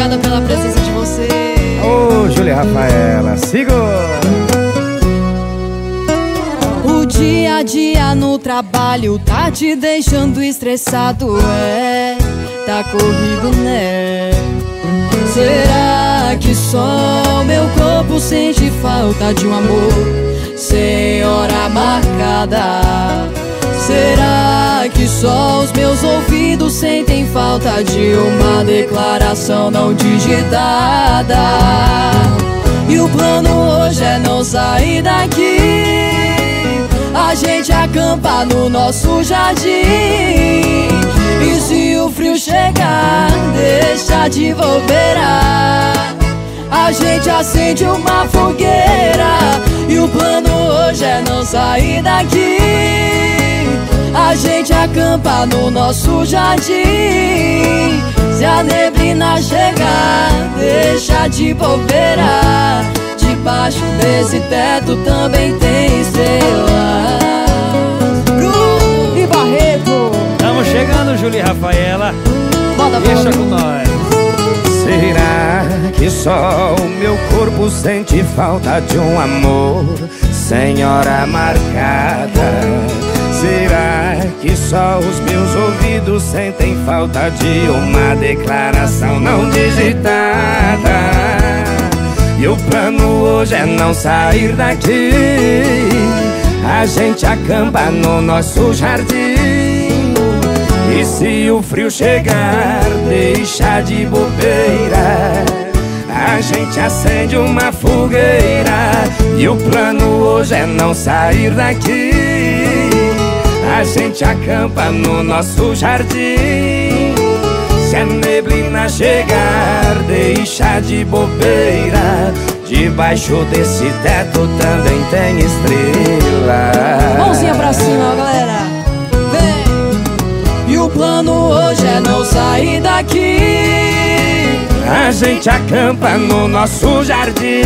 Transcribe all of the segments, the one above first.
obrigada pela presença de você. Ô, Júlia Rafaela, segura. O dia a dia no trabalho tá te deixando estressado, tá corrido, né? Será que só meu corpo sente falta de um amor sem hora marcada? Será que só os meus ouvidos sentem falta de uma declaração não digitada? E o plano hoje é não sair daqui, a gente acampa no nosso jardim. E se o frio chegar, deixa de bobeira, a gente acende uma fogueira. E o plano hoje é não sair daqui, a gente acampa no nosso jardim. Se a neblina chegar, deixa de bobeira, debaixo desse teto também tem estrelas. Bruno e Barreto. Estamos chegando, Júlia Rafaela. Bota, deixa com nós. Será que só o meu corpo sente falta de um amor sem hora marcada? Será que só os meus ouvidos sentem falta de uma declaração não digitada? E o plano hoje é não sair daqui, a gente acampa no nosso jardim. E se o frio chegar, deixa de bobeira, a gente acende uma fogueira. E o plano hoje é não sair daqui, a gente acampa no nosso jardim. Se a neblina chegar, deixa de bobeira, debaixo desse teto também tem estrela. Mãozinha pra cima, galera. Vem! E o plano hoje é não sair daqui, a gente acampa no nosso jardim.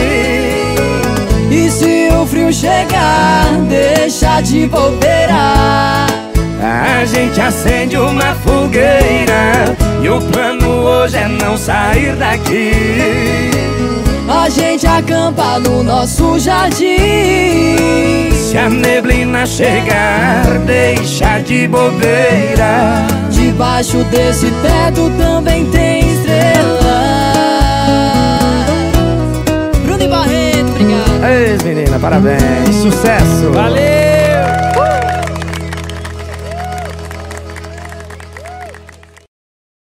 e se o frio chegar, deixa de bobeira, a gente acende uma fogueira. E o plano hoje é não sair daqui, a gente acampa no nosso jardim. se a neblina chegar, deixa de bobeira, debaixo desse teto também tem estrelas. Bruno e Barreto, obrigado. Ei, menina, parabéns, sucesso. Valeu!